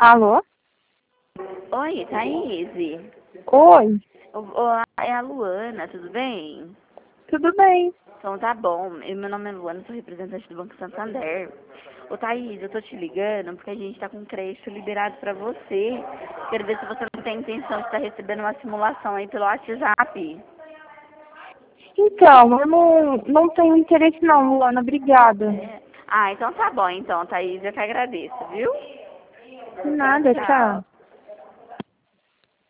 Alô? Oi, Thaís. Oi, É a Luana, tudo bem? tudo bem? Então tá bom. Meu nome é Luana, sou representante do Banco Santander. Ô Thaís, eu tô te ligando porque a gente tá com um crédito liberado pra você. Quero ver se você não tem intenção de estar recebendo uma simulação aí pelo WhatsApp. Então, eu não tenho interesse não, Luana, obrigada. Ah, então tá bom então, Thaís. Eu que agradeço, viu? De nada, Tchau. tchau.